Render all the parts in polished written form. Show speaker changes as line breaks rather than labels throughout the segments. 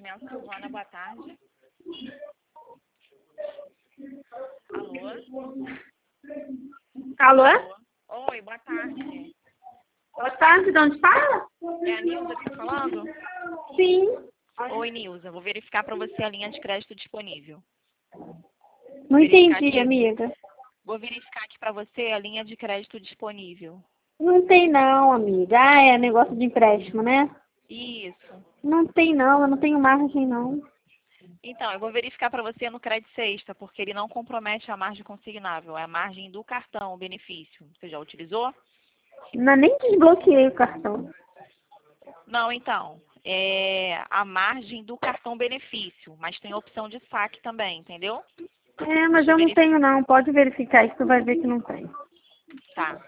atendimento, Silvana, boa tarde. Alô?
Alô?
Alô? Oi, boa tarde.
Boa tarde, de onde fala?
É a Nilza que está falando?
Sim.
Oi, Nilza, vou verificar para você a linha de crédito disponível.
Não
Verificar
entendi,
aqui.
amiga.
Vou verificar aqui para você a linha de crédito disponível.
Não tem não, amiga. Ah, é negócio de empréstimo, né?
Isso.
Não tem não, eu não tenho margem não.
Então, eu vou verificar para você no Crédito Sexta, porque ele não compromete a margem consignável, é a margem do cartão, o benefício. Você já utilizou?
Não, nem desbloqueei o cartão.
Não, então, é a margem do cartão benefício, mas tem a opção de saque também, entendeu?
É, mas
Deixa eu
eu não
verificar.
tenho não. Pode verificar aí que tu vai ver que não tem.
Tá.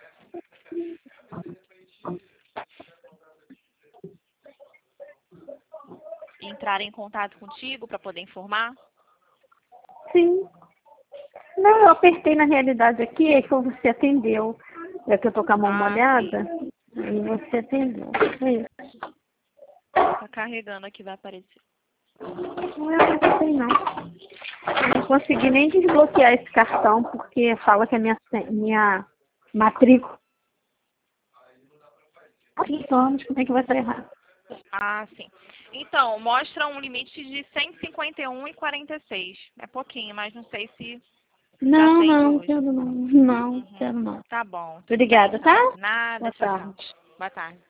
Entrar em contato contigo para poder informar?
Sim. Não, eu apertei na realidade aqui, aí foi você atendeu. É que eu tô com a mão
Ah,
molhada.
sim.
Aí você atendeu. Isso.
Tá carregando aqui, vai aparecer.
Não sei não. Eu não consegui nem desbloquear esse cartão, porque fala que a minha matrícula. 5 anos, como é que vai estar errado?
Ah, sim. Então, mostra um limite de 151,46. É pouquinho, mas não sei se já
Não,
atende
não,
hoje.
quero não. Não,
Uhum.
quero não.
Tá bom, tudo bem
Obrigada, tá?
então. Nada,
Boa
tchau, tchau.
tarde.
Boa tarde.